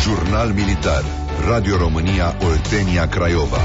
Jurnal Militar. Radio România Oltenia Craiova.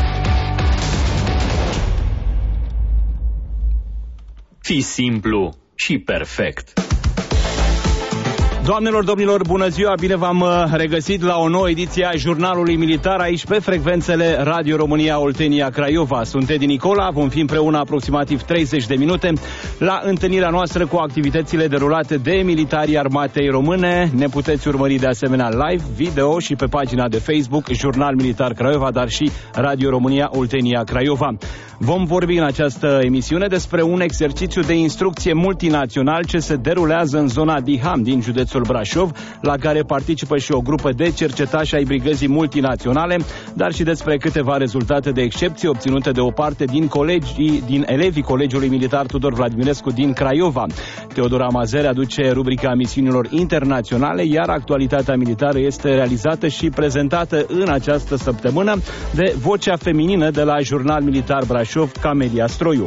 Fii simplu și perfect. Doamnelor, domnilor, bună ziua, bine v-am regăsit la o nouă ediție a Jurnalului Militar aici pe frecvențele Radio România Oltenia Craiova. Sunt Edi Nicola, vom fi împreună aproximativ 30 de minute la întâlnirea noastră cu activitățile derulate de militarii armatei române. Ne puteți urmări de asemenea live, video și pe pagina de Facebook Jurnal Militar Craiova, dar și Radio România Oltenia Craiova. Vom vorbi în această emisiune despre un exercițiu de instrucție multinațional ce se derulează în zona Diham din județul Brașov, la care participă și o grupă de cercetași ai brigăzii multinaționale, dar și despre câteva rezultate de excepție obținute de o parte din elevii Colegiului Militar Tudor Vladimirescu din Craiova. Teodora Mazer aduce rubrica misiunilor internaționale, iar actualitatea militară este realizată și prezentată în această săptămână de vocea feminină de la Jurnal Militar Brașov, Camelia Stroiu.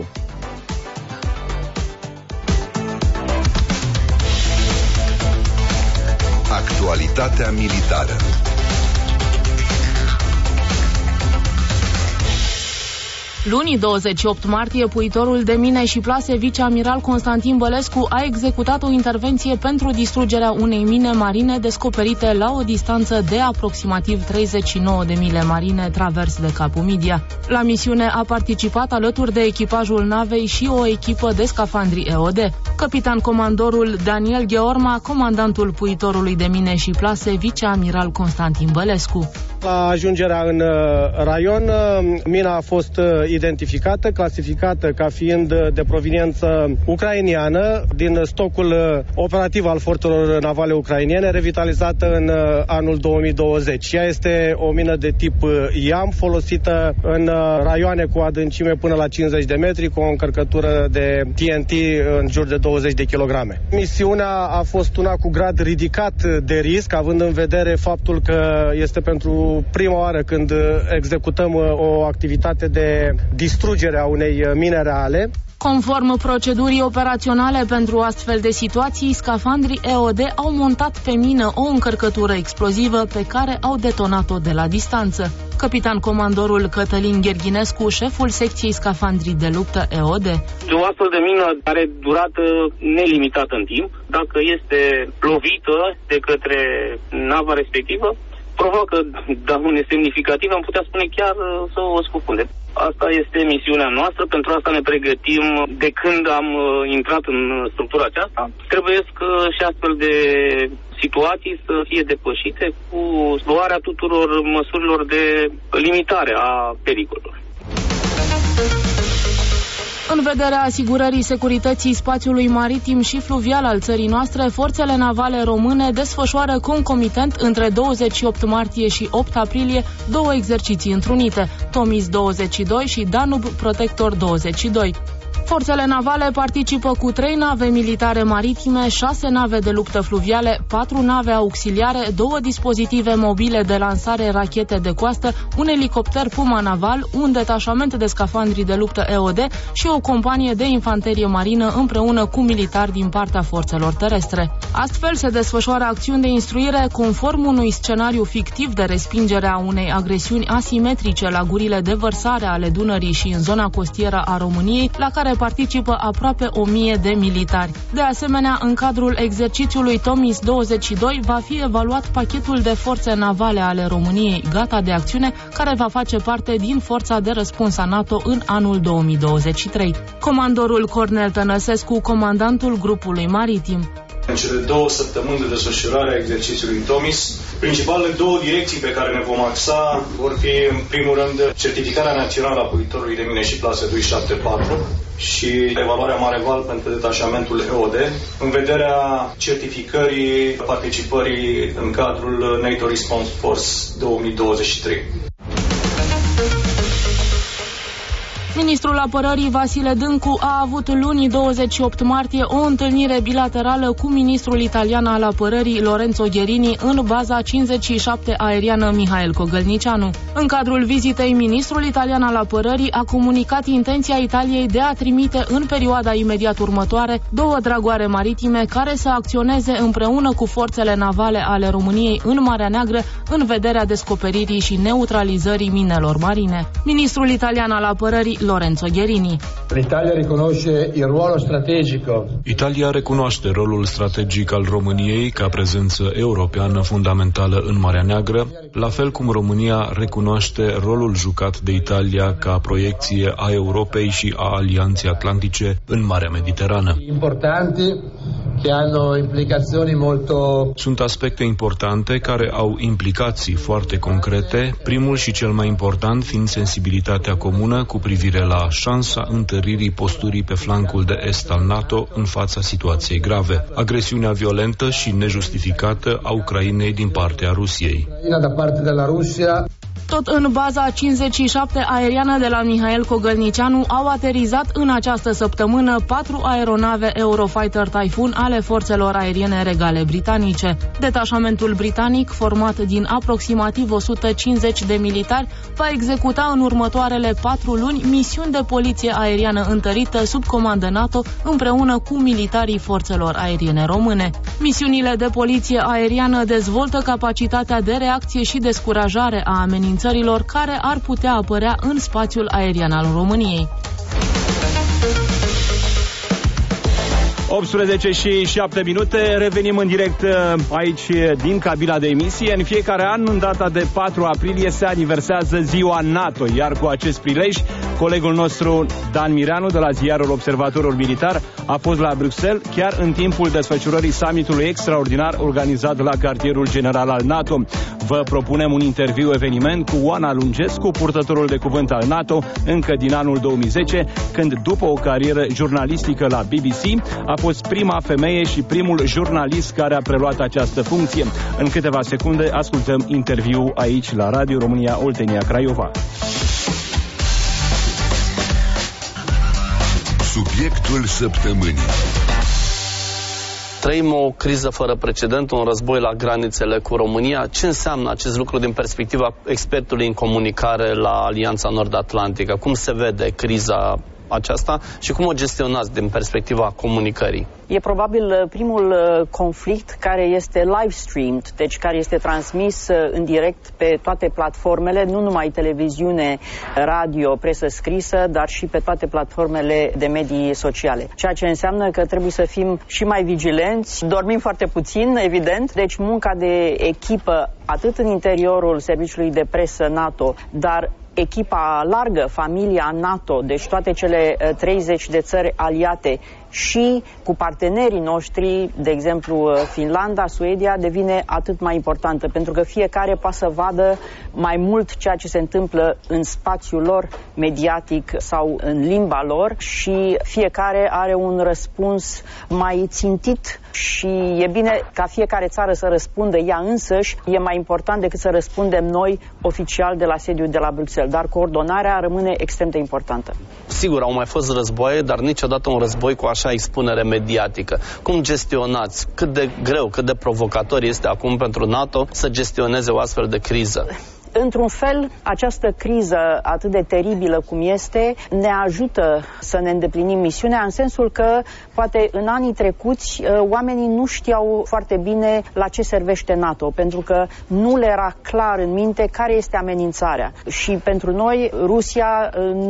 Actualitatea militară. Luni 28 martie, puitorul de mine și plase viceamiral Constantin Bălescu a executat o intervenție pentru distrugerea unei mine marine descoperite la o distanță de aproximativ 39 de mile marine travers de Capul Midia. La misiune a participat alături de echipajul navei și o echipă de scafandri EOD. Capitan comandorul Daniel Gheorma, comandantul puitorului de mine și plase viceamiral Constantin Bălescu. La ajungerea în raion, mina a fost identificată, clasificată ca fiind de proveniență ucrainiană, din stocul operativ al forțelor navale ucrainiene, revitalizată în anul 2020. Ea este o mină de tip IAM, folosită în raioane cu adâncime până la 50 de metri, cu o încărcătură de TNT în jur de 20 de kilograme. Misiunea a fost una cu grad ridicat de risc, având în vedere faptul că este pentru prima oară când executăm o activitate de distrugere a unei mine reale. Conform procedurii operaționale pentru astfel de situații, scafandrii EOD au montat pe mină o încărcătură explozivă pe care au detonat-o de la distanță. Capitan comandorul Cătălin Gherghinescu, șeful secției scafandrii de luptă EOD. O astfel de mină are durată nelimitată în timp. Dacă este lovită de către nava respectivă, provoacă daune semnificative, am putea spune chiar să o scufunde. Asta este misiunea noastră, pentru asta ne pregătim de când am intrat în structura aceasta. Trebuie și astfel de situații să fie depășite cu luarea tuturor măsurilor de limitare a pericolului. În vederea asigurării securității spațiului maritim și fluvial al țării noastre, forțele navale române desfășoară concomitent între 28 martie și 8 aprilie două exerciții întrunite, Tomis 22 și Danube Protector 22. Forțele navale participă cu 3 nave militare maritime, 6 nave de luptă fluviale, 4 nave auxiliare, 2 dispozitive mobile de lansare rachete de coastă, un elicopter Puma naval, un detașament de scafandri de luptă EOD și o companie de infanterie marină împreună cu militari din partea forțelor terestre. Astfel se desfășoară acțiuni de instruire conform unui scenariu fictiv de respingere a unei agresiuni asimetrice la gurile de vărsare ale Dunării și în zona costieră a României, la care participă aproape 1000 de militari. De asemenea, în cadrul exercițiului Tomis 22 va fi evaluat pachetul de forțe navale ale României gata de acțiune, care va face parte din forța de răspuns a NATO în anul 2023. Comandorul Cornel Tănăsescu, comandantul grupului maritim. În cele 2 săptămâni de desfășurare a exercițiului Tomis, principalele 2 direcții pe care ne vom axa vor fi, în primul rând, certificarea națională a puitorului de mine și plase 274 și evaluarea Mareval pentru detașamentul EOD, în vederea certificării participării în cadrul NATO Response Force 2023. Ministrul Apărării Vasile Dâncu a avut luni 28 martie o întâlnire bilaterală cu ministrul italian al apărării Lorenzo Gherini în baza 57 aeriană Mihail Cogălnicianu. În cadrul vizitei, ministrul italian al apărării a comunicat intenția Italiei de a trimite în perioada imediat următoare 2 dragoare maritime care să acționeze împreună cu forțele navale ale României în Marea Neagră în vederea descoperirii și neutralizării minelor marine. Ministrul italian al apărării Lorenzo Gherini. Italia recunoaște rolul strategic al României ca prezență europeană fundamentală în Marea Neagră, la fel cum România recunoaște rolul jucat de Italia ca proiecție a Europei și a Alianței Atlantice în Marea Mediterană. Sunt aspecte importante care au implicații foarte concrete, primul și cel mai important fiind sensibilitatea comună cu privire la șansa întăririi posturii pe flancul de est al NATO în fața situației grave, agresiunea violentă și nejustificată a Ucrainei din partea Rusiei. Tot în baza 57 aeriană de la Mihail Cogălnicianu au aterizat în această săptămână 4 aeronave Eurofighter Typhoon ale forțelor aeriene regale britanice. Detașamentul britanic, format din aproximativ 150 de militari, va executa în următoarele 4 luni misiuni de poliție aeriană întărită sub comandă NATO împreună cu militarii forțelor aeriene române. Misiunile de poliție aeriană dezvoltă capacitatea de reacție și descurajare a amenințărilor care ar putea apărea în spațiul aerian al României. 18 și 7 minute, revenim în direct aici din cabina de emisie. În fiecare an, în data de 4 aprilie, se aniversează ziua NATO, iar cu acest prilej, colegul nostru Dan Mireanu de la ziarul Observatorul Militar a fost la Bruxelles chiar în timpul desfășurării summitului extraordinar organizat la cartierul general al NATO. Vă propunem un interviu eveniment cu Oana Lungescu, purtătorul de cuvânt al NATO, încă din anul 2010, când, după o carieră jurnalistică la BBC, a fost prima femeie și primul jurnalist care a preluat această funcție. În câteva secunde ascultăm interviu aici la Radio România Oltenia Craiova. Subiectul săptămânii. Trăim o criză fără precedent, un război la granițele cu România. Ce înseamnă acest lucru din perspectiva expertului în comunicare la Alianța Nord-Atlantică? Cum se vede criza aceasta și cum o gestionați din perspectiva comunicării? E probabil primul conflict care este live-streamed, deci care este transmis în direct pe toate platformele, nu numai televiziune, radio, presă scrisă, dar și pe toate platformele de medii sociale. Ceea ce înseamnă că trebuie să fim și mai vigilenți, dormim foarte puțin, evident, deci munca de echipă, atât în interiorul serviciului de presă NATO, dar echipa largă, familia NATO, deci toate cele 30 de țări aliate și cu partenerii noștri, de exemplu Finlanda, Suedia, devine atât mai importantă, pentru că fiecare poate să vadă mai mult ceea ce se întâmplă în spațiul lor mediatic sau în limba lor și fiecare are un răspuns mai țintit și e bine ca fiecare țară să răspundă ea însăși, e mai important decât să răspundem noi oficial de la sediul de la Bruxelles, dar coordonarea rămâne extrem de importantă. Sigur, au mai fost războaie, dar niciodată un război cu așa expunere mediatică. Cum gestionați? Cât de greu, cât de provocator este acum pentru NATO să gestioneze o astfel de criză? Într-un fel, această criză atât de teribilă cum este ne ajută să ne îndeplinim misiunea, în sensul că poate în anii trecuți oamenii nu știau foarte bine la ce servește NATO, pentru că nu le era clar în minte care este amenințarea. Și pentru noi Rusia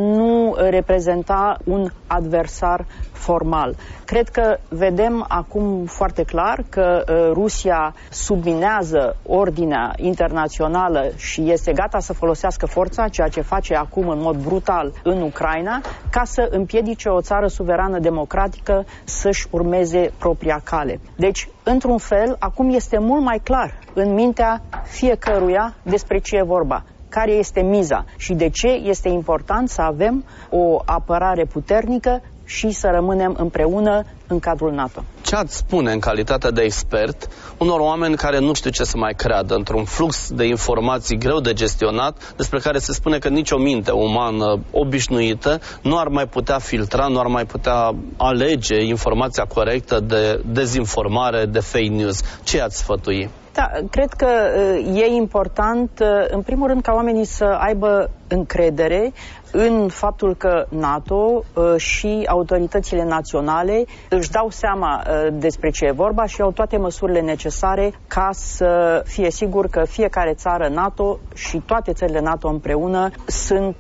nu reprezenta un adversar formal. Cred că vedem acum foarte clar că Rusia subminează ordinea internațională și este gata să folosească forța, ceea ce face acum în mod brutal în Ucraina, ca să împiedice o țară suverană democratică să-și urmeze propria cale. Deci, într-un fel, acum este mult mai clar în mintea fiecăruia despre ce e vorba, care este miza și de ce este important să avem o apărare puternică și să rămânem împreună în cadrul NATO. Ce ce ați spune în calitate de expert unor oameni care nu știu ce să mai creadă într-un flux de informații greu de gestionat, despre care se spune că nicio minte umană obișnuită nu ar mai putea filtra, nu ar mai putea alege informația corectă de dezinformare, de fake news? Ce ați sfătui? Da, cred că e important, în primul rând, ca oamenii să aibă încredere în faptul că NATO și autoritățile naționale își dau seama despre ce e vorba și au toate măsurile necesare ca să fie sigur că fiecare țară NATO și toate țările NATO împreună sunt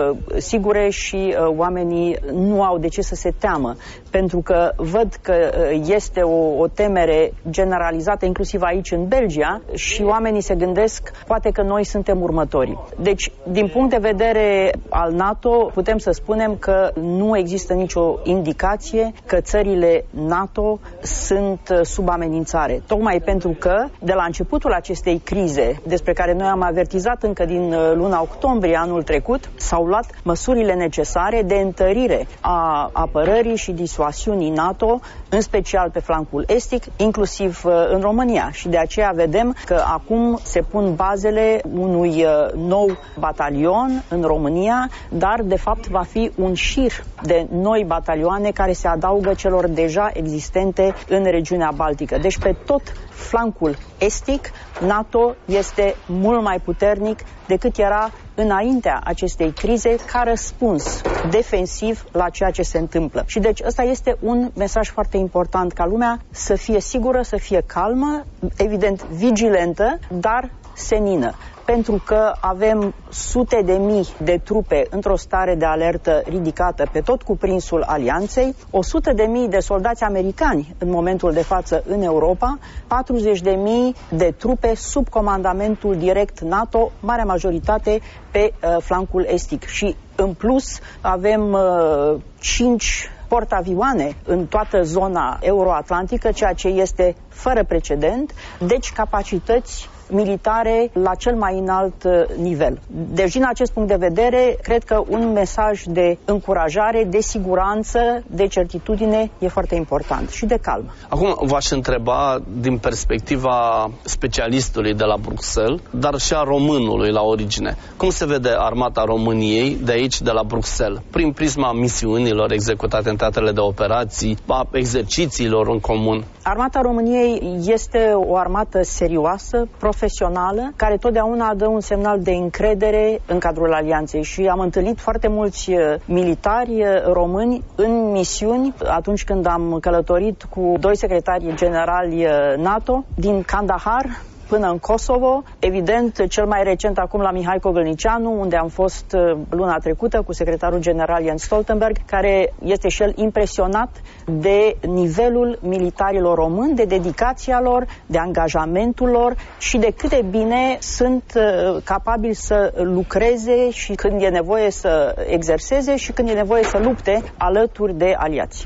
sigure și oamenii nu au de ce să se teamă. Pentru că văd că este o temere generalizată inclusiv aici în Belgia și oamenii se gândesc poate că noi suntem următorii. Deci, din punct de vedere al NATO, putem să spunem că nu există nicio indicație că țările NATO sunt sub amenințare. Tocmai pentru că, de la începutul acestei crize, despre care noi am avertizat încă din luna octombrie anul trecut, s-au luat măsurile necesare de întărire a apărării și disuasiunii NATO, în special pe flancul estic, inclusiv în România. Și de aceea vedem că acum se pun bazele unui nou batalion în România, dar de fapt va fi un șir de noi batalioane care se adaugă celor deja existente în regiunea Baltică. Deci pe tot flancul estic, NATO este mult mai puternic decât era înaintea acestei crize ca răspuns defensiv la ceea ce se întâmplă. Și deci ăsta este un mesaj foarte important, ca lumea să fie sigură, să fie calmă, evident vigilentă, dar senină. Pentru că avem sute de mii de trupe într-o stare de alertă ridicată pe tot cuprinsul alianței, 100 de mii de soldați americani în momentul de față în Europa, 40 de mii de trupe sub comandamentul direct NATO, marea majoritate pe flancul estic. Și în plus avem 5 portavioane în toată zona euroatlantică, ceea ce este fără precedent, deci capacități militare la cel mai înalt nivel. Deci, din acest punct de vedere, cred că un mesaj de încurajare, de siguranță, de certitudine e foarte important și de calm. Acum v-aș întreba din perspectiva specialistului de la Bruxelles, dar și a românului la origine. Cum se vede armata României de aici, de la Bruxelles, prin prisma misiunilor executate în teatrele de operații, a exercițiilor în comun? Armata României este o armată serioasă, profesională, care totdeauna dă un semnal de încredere în cadrul alianței și am întâlnit foarte mulți militari români în misiuni atunci când am călătorit cu 2 secretari generali NATO din Kandahar până în Kosovo, evident cel mai recent acum la Mihai Cogălnicianu, unde am fost luna trecută cu secretarul general Jens Stoltenberg, care este și el impresionat de nivelul militarilor români, de dedicația lor, de angajamentul lor și de cât de bine sunt capabili să lucreze și când e nevoie să exerseze și când e nevoie să lupte alături de aliați.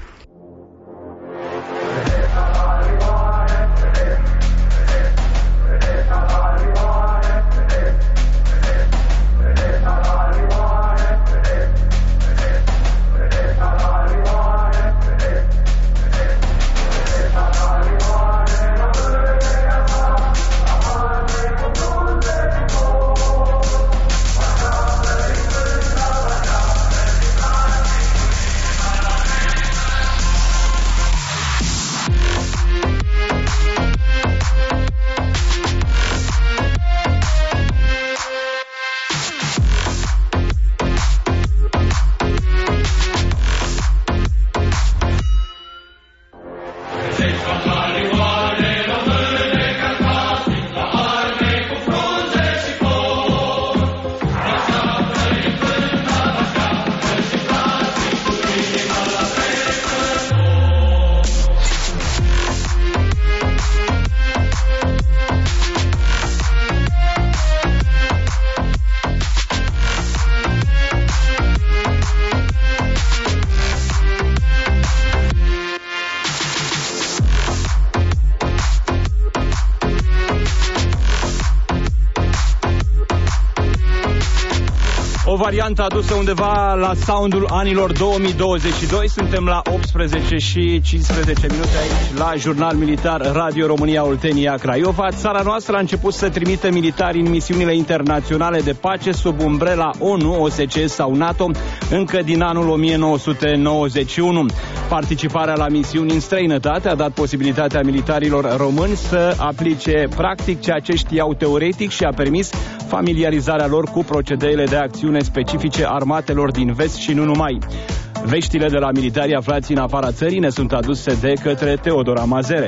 O variantă adusă undeva la soundul anilor 2022. Suntem la 18 și 15 minute aici la Jurnal Militar Radio România Oltenia Craiova. Țara noastră a început să trimită militari în misiunile internaționale de pace sub umbrela ONU, OSCE sau NATO încă din anul 1991. Participarea la misiuni în străinătate a dat posibilitatea militarilor români să aplice practic ceea ce știau teoretic și a permis familiarizarea lor cu procedeele de acțiune specifice armatelor din vest și nu numai. Veștile de la militarii aflați în afara țării ne sunt aduse de către Teodora Mazere.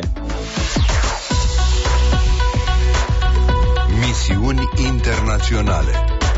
Misiuni internaționale.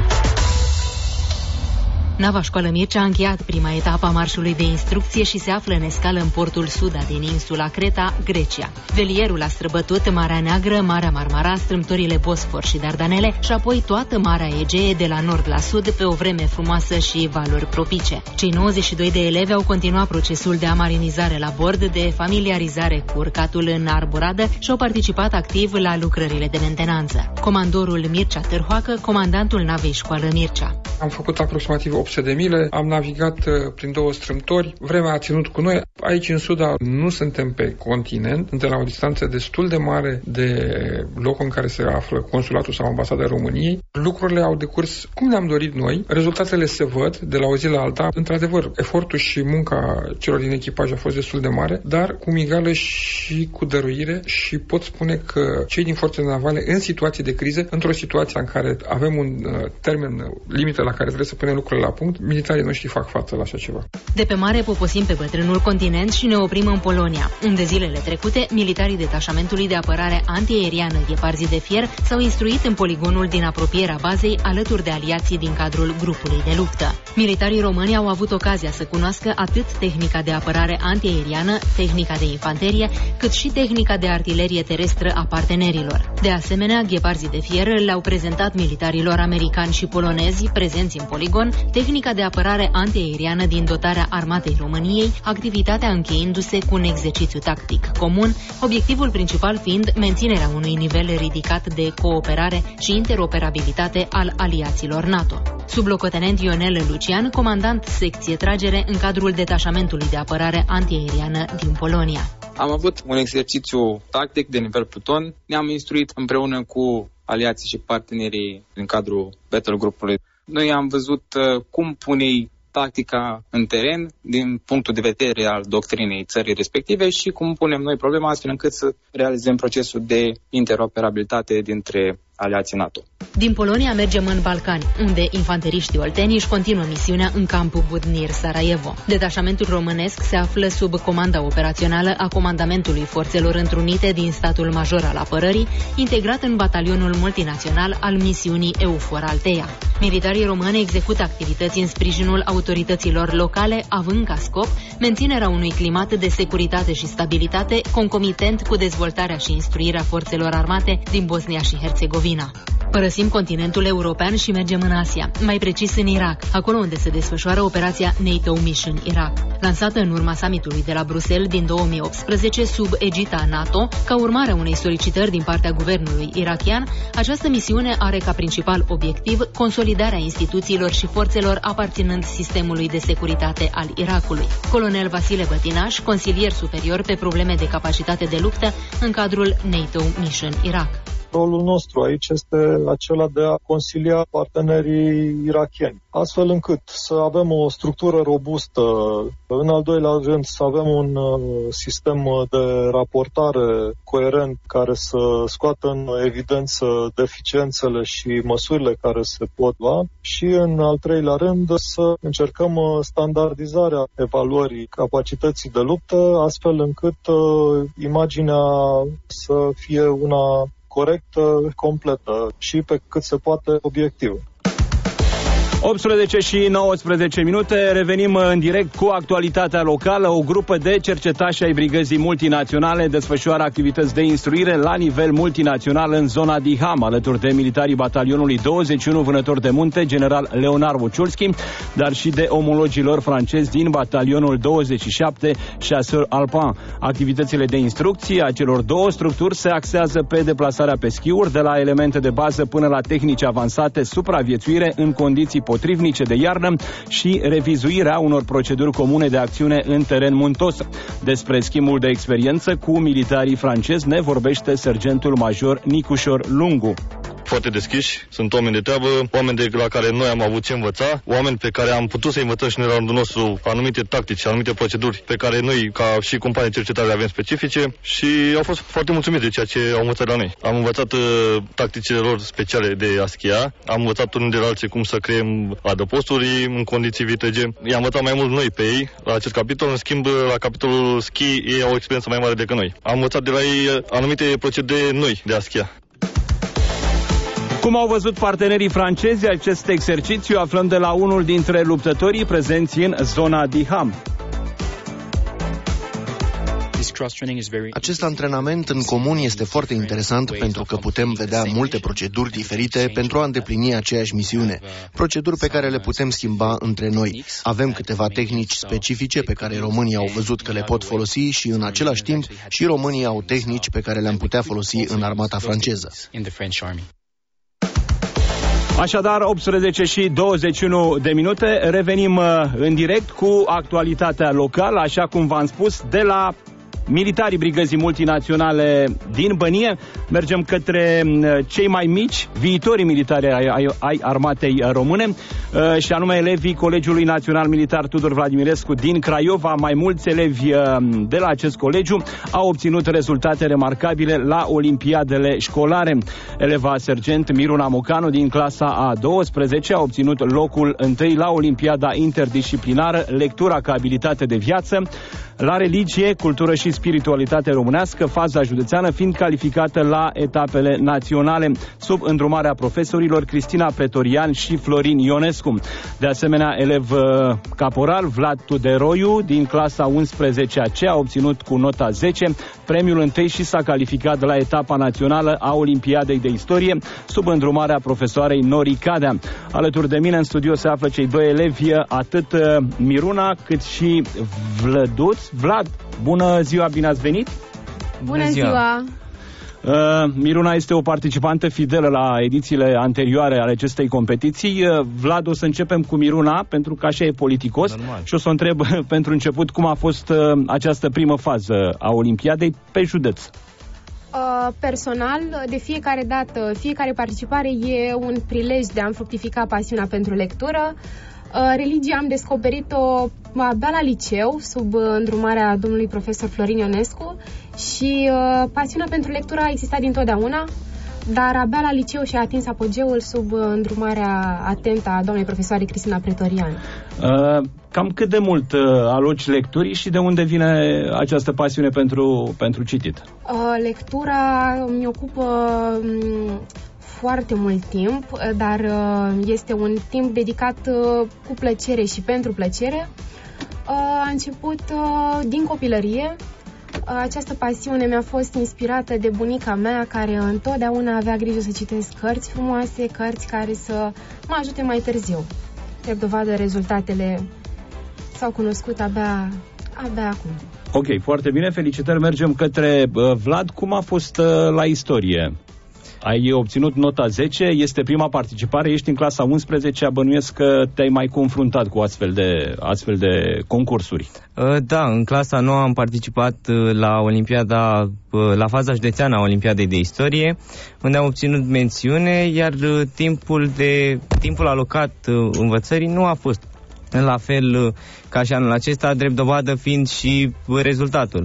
Nava Școală Mircea a încheiat prima etapă a marșului de instrucție și se află în escală în portul Suda din insula Creta, Grecia. Velierul a străbătut Marea Neagră, Marea Marmara, strâmtorile Bosfor și Dardanele și apoi toată Marea Egee de la nord la sud pe o vreme frumoasă și valuri propice. Cei 92 de elevi au continuat procesul de amarinizare la bord, de familiarizare cu urcatul în arboradă și au participat activ la lucrările de mentenanță. Comandorul Mircea Târhoacă, comandantul navei Școală Mircea. Am făcut aproximativ 800 de mile, am navigat prin 2 strâmtori, vremea a ținut cu noi. Aici în Suda nu suntem pe continent, suntem la o distanță destul de mare de locul în care se află consulatul sau ambasada României. Lucrurile au decurs cum ne-am dorit noi, rezultatele se văd de la o zi la alta. Într-adevăr, efortul și munca celor din echipaj a fost destul de mare, dar cu migală și cu dăruire și pot spune că cei din forțele navale în situații de criză, într-o situație în care avem un termen limită la care trebuie să punem lucrurile la punct, militarii noștri fac față la așa ceva. De pe mare poposim pe bătrânul continent și ne oprim în Polonia, unde zilele trecute militarii detașamentului de apărare antiaeriană Gheparzi de Fier s-au instruit în poligonul din apropierea bazei alături de aliații din cadrul grupului de luptă. Militarii români au avut ocazia să cunoască atât tehnica de apărare antiaeriană, tehnica de infanterie, cât și tehnica de artilerie terestră a partenerilor. De asemenea, Gheparzi de Fier le-au prezentat militarilor americani și polonezi prezenți în poligon tehnica de apărare antiaeriană din dotarea armatei României, activitatea încheiindu-se cu un exercițiu tactic comun, obiectivul principal fiind menținerea unui nivel ridicat de cooperare și interoperabilitate al aliaților NATO. Sublocotenent Ionel Lucian, comandant secție tragere în cadrul detașamentului de apărare antiaeriană din Polonia. Am avut un exercițiu tactic de nivel pluton, ne-am instruit împreună cu aliații și partenerii din cadrul battle grupului. Noi am văzut cum pune tactica în teren din punctul de vedere al doctrinei țării respective și cum punem noi problema astfel încât să realizăm procesul de interoperabilitate dintre aliații NATO. Din Polonia mergem în Balcani, unde infanteriștii olteni își continuă misiunea în campul Budnir, Sarajevo. Detașamentul românesc se află sub comanda operațională a Comandamentului Forțelor Întrunite din statul major al apărării, integrat în batalionul multinațional al misiunii EUFOR Altea. Militarii români execută activități în sprijinul autorităților locale, având ca scop menținerea unui climat de securitate și stabilitate concomitent cu dezvoltarea și instruirea forțelor armate din Bosnia și Herțegovina. Părăsim continentul european și mergem în Asia, mai precis în Irak, acolo unde se desfășoară operația NATO Mission Iraq. Lansată în urma summitului de la Bruxelles din 2018 sub egida NATO, ca urmare a unei solicitări din partea guvernului irakian, această misiune are ca principal obiectiv consolidarea instituțiilor și forțelor aparținând sistemului de securitate al Irakului. Colonel Vasile Bătinaș, consilier superior pe probleme de capacitate de luptă în cadrul NATO Mission Iraq. Rolul nostru aici este acela de a consilia partenerii irakieni, astfel încât să avem o structură robustă, în al doilea rând să avem un sistem de raportare coerent care să scoată în evidență deficiențele și măsurile care se pot lua și, în al treilea rând, să încercăm standardizarea evaluării capacității de luptă, astfel încât imaginea să fie una corectă, completă și pe cât se poate obiectivă. 18 și 19 minute, revenim în direct cu actualitatea locală. O grupă de cercetași ai brigăzii multinaționale desfășoară activități de instruire la nivel multinațional în zona Diham, alături de militarii batalionului 21 Vânători de Munte, general Leonard Wuciulski, dar și de omologilor francezi din batalionul 27 Chasseurs Alpins. Activitățile de instrucție a celor două structuri se axează pe deplasarea pe schiuri, de la elemente de bază până la tehnici avansate, supraviețuire în condiții potrivnice de iarnă și revizuirea unor proceduri comune de acțiune în teren muntos. Despre schimbul de experiență cu militarii francezi ne vorbește sergentul major Nicușor Lungu. Foarte deschiși, sunt oameni de treabă, oameni la care noi am avut ce învăța, oameni pe care am putut să învățăm și în rândul nostru anumite tactici, anumite proceduri pe care noi, ca și companii de cercetare, le avem specifice și au fost foarte mulțumiți de ceea ce au învățat la noi. Am învățat tacticile lor speciale de a schia, am învățat unul de la alții cum să creăm adăposturi în condiții vitege. I-am învățat mai mult noi pe ei la acest capitol, în schimb la capitolul schi ei au o experiență mai mare decât noi. Am învățat de la ei anumite procedee noi de a schia. Cum au văzut partenerii francezi acest exercițiu, aflăm de la unul dintre luptătorii prezenți în zona Diham. Acest antrenament în comun este foarte interesant pentru că putem vedea multe proceduri diferite pentru a îndeplini aceeași misiune, proceduri pe care le putem schimba între noi. Avem câteva tehnici specifice pe care românii au văzut că le pot folosi și în același timp și românii au tehnici pe care le-am putea folosi în armata franceză. Așadar, 18 și 21 de minute, revenim în direct cu actualitatea locală, așa cum v-am spus, de la militarii brigăzii multinaționale din Bănie. Mergem către cei mai mici, viitorii militari ai armatei române, și anume elevii Colegiului Național Militar Tudor Vladimirescu din Craiova. Mai mulți elevi de la acest colegiu au obținut rezultate remarcabile la olimpiadele școlare. Eleva sergent Miruna Mocanu din clasa a 12 a obținut locul întâi la olimpiada interdisciplinară Lectura ca abilitate de viață, la religie, cultură și spiritualitate românească, faza județeană fiind calificată la etapele naționale, sub îndrumarea profesorilor Cristina Pretorian și Florin Ionescu. De asemenea, elev caporal Vlad Tuderoiu din clasa 11AC a obținut cu nota 10 premiul întâi și s-a calificat la etapa națională a Olimpiadei de Istorie, sub îndrumarea profesoarei Nori Cadea. Alături de mine în studio se află cei doi elevi, atât Miruna cât și Vlăduț. Vlad, bună ziua, bine ați venit! Bună ziua! Miruna este o participantă fidelă la edițiile anterioare ale acestei competiții. Vlad, o să începem cu Miruna, pentru că așa e politicos. Normal. Și o să o întreb pentru început cum a fost această primă fază a Olimpiadei pe județ. Personal, de fiecare dată, fiecare participare e un prilej de a-mi fructifica pasiunea pentru lectură. Religia am descoperit-o abia la liceu, sub îndrumarea domnului profesor Florin Ionescu, și pasiunea pentru lectură a existat dintotdeauna, dar abia la liceu și-a atins apogeul sub îndrumarea atentă a doamnei profesoare Cristina Pretorian. Cam cât de mult aloci lecturii și de unde vine această pasiune pentru citit? Lectura mi ocupă foarte mult timp, dar este un timp dedicat cu plăcere și pentru plăcere. A început din copilărie. Această pasiune mi-a fost inspirată de bunica mea, care întotdeauna avea grijă să citesc cărți frumoase, cărți care să mă ajute mai târziu. De dovadă, rezultatele s-au cunoscut abia acum. Ok, foarte bine, felicitări. Mergem către Vlad. Cum a fost la istorie? Ai obținut nota 10, este prima participare, ești în clasa 11, bănuiesc că te-ai mai confruntat cu astfel de concursuri. Da, în clasa 9 am participat la Olimpiada, la faza județeană a Olimpiadei de Istorie, unde am obținut mențiune, iar timpul alocat învățării nu a fost la fel ca și anul acesta, drept dovadă fiind și rezultatul.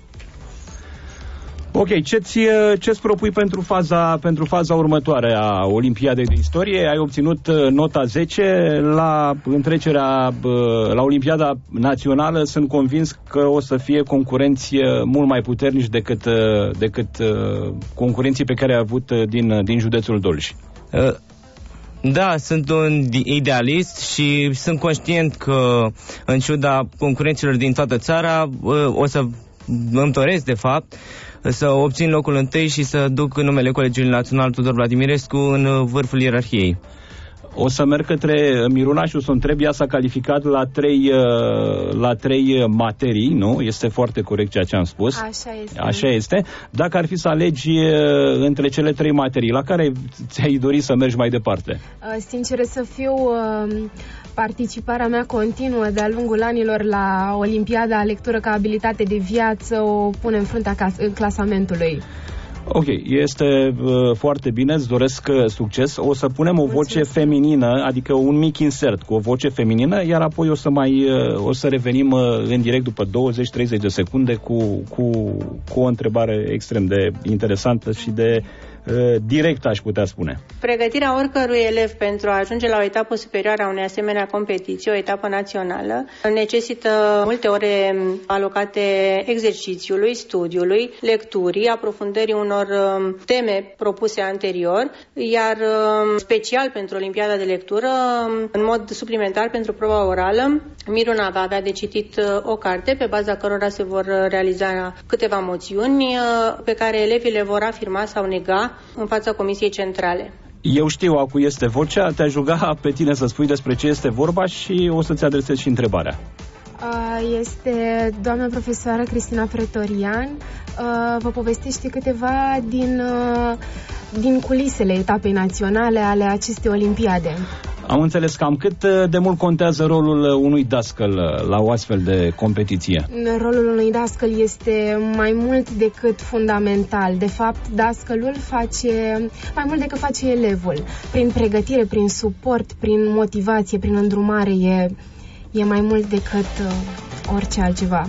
Ok, ce-ți propui pentru faza următoare a Olimpiadei de Istorie? Ai obținut nota 10 la întrecerea la Olimpiada Națională. Sunt convins că o să fie concurenți mult mai puternici decât concurenții pe care ai avut din județul Dolj. Da, sunt un idealist și sunt conștient că, în ciuda concurenților din toată țara, îmi doresc, de fapt, să obțin locul întâi și să duc numele Colegiului Național Tudor Vladimirescu în vârful ierarhiei. O să merg către Miruna și o să o întreb, ea s-a calificat la trei materii, nu? Este foarte corect ceea ce am spus. Așa este. Dacă ar fi să alegi între cele 3 materii, la care ți-ai dori să mergi mai departe? Sincer să fiu, participarea mea continuă de-a lungul anilor la Olimpiada Lectură ca abilitate de viață o pune în fruntea clasamentului. Ok, este foarte bine, îți doresc succes. O să punem o voce feminină, adică un mic insert cu o voce feminină, iar apoi o să revenim în direct după 20-30 de secunde cu o întrebare extrem de interesantă și de direct, aș putea spune. Pregătirea oricărui elev pentru a ajunge la o etapă superioară a unei asemenea competiții, o etapă națională, necesită multe ore alocate exercițiului, studiului, lecturii, aprofundării unor teme propuse anterior, iar special pentru Olimpiada de Lectură, în mod suplimentar pentru proba orală, Miruna va avea de citit o carte pe baza cărora se vor realiza câteva moțiuni pe care elevii le vor afirma sau nega în fața Comisiei Centrale. Eu știu a cui este vocea, te-aș ruga pe tine să spui despre ce este vorba și o să-ți adresez și întrebarea. Este doamna profesoară Cristina Pretorian. Vă povestește câteva din culisele etapei naționale ale acestei olimpiade. Am înțeles cam cât de mult contează rolul unui dascăl la o astfel de competiție. Rolul unui dascăl este mai mult decât fundamental. De fapt, dascălul face mai mult decât face elevul. Prin pregătire, prin suport, prin motivație, prin îndrumare, e mai mult decât orice altceva.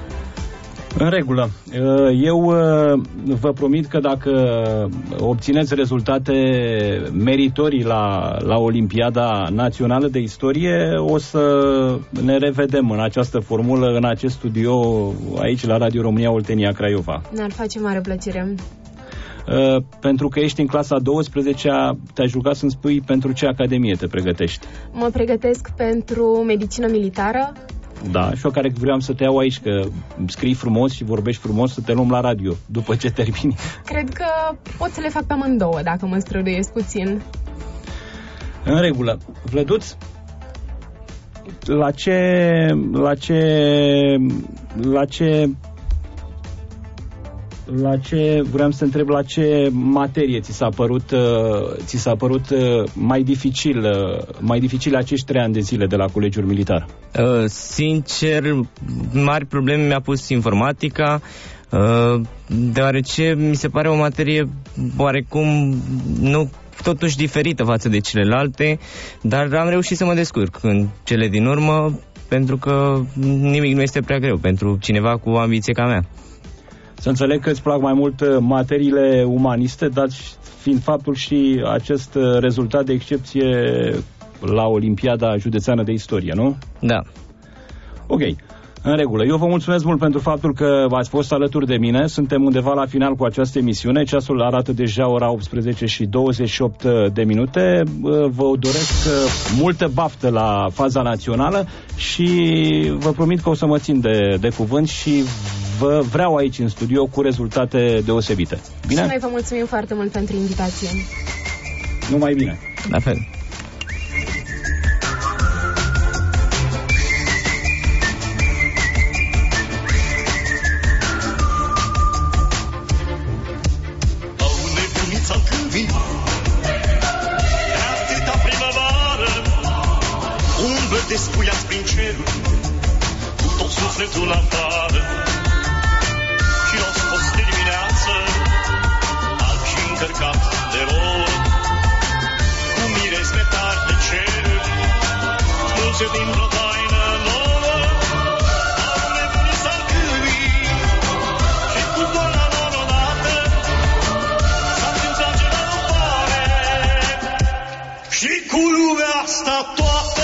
În regulă. Eu vă promit că dacă obțineți rezultate meritorii la Olimpiada Națională de Istorie, o să ne revedem în această formulă, în acest studio, aici la Radio România Oltenia Craiova. Ne-ar face mare plăcere. Pentru că ești în clasa 12-a, te-aș ruga să-mi spui pentru ce academie te pregătești. Mă pregătesc pentru medicină militară. Da, și eu care vreau să te iau aici, că scrii frumos și vorbești frumos, să te luăm la radio după ce termini. Cred că pot să le fac pe amândouă, dacă mă străduiesc puțin. În regulă. Vlăduț, la vreau să te întreb, la ce materie ți s-a părut mai dificil acești 3 ani de zile de la Colegiul Militar? Sincer, mari probleme mi-a pus informatica, deoarece mi se pare o materie oarecum nu totuși diferită față de celelalte, dar am reușit să mă descurc în cele din urmă, pentru că nimic nu este prea greu pentru cineva cu ambiție ca mea. Să înțeleg că îți plac mai mult materiile umaniste, dat fiind faptul și acest rezultat de excepție la Olimpiada Județeană de Istorie, nu? Da. Ok. În regulă. Eu vă mulțumesc mult pentru faptul că ați fost alături de mine. Suntem undeva la final cu această emisiune. Ceasul arată deja ora 18 și 28 de minute. Vă doresc multă baftă la faza națională și vă promit că o să mă țin de cuvânt și vă vreau aici în studio cu rezultate deosebite. Bine? Și noi vă mulțumim foarte mult pentru invitație. Numai bine. La fel. Despuiați prin cerul, cu tot sufletul afară, și l-au scos de dimineață, alb și încărcat de rol, cu miresme tari de cer, mulțe din vreo taină nouă, au nebunit s-ar cârii, și cu gola lor odată, s-a întâmplat ce nu pare, și cu lumea asta toată.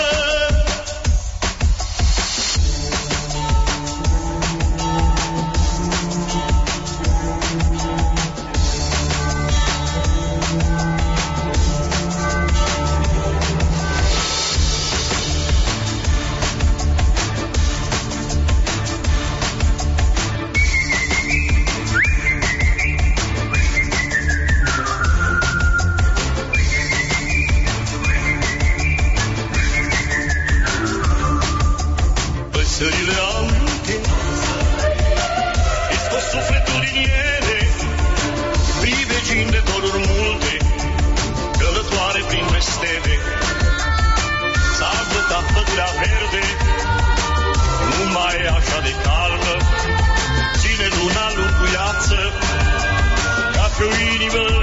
zile alte, îți scos sufletul din ele, privegini de doruri multe, călătoare printre stele. S-a agătat pădurea verde, nu mai e așa de calmă, ține luna lunguiață, ca pe o inimă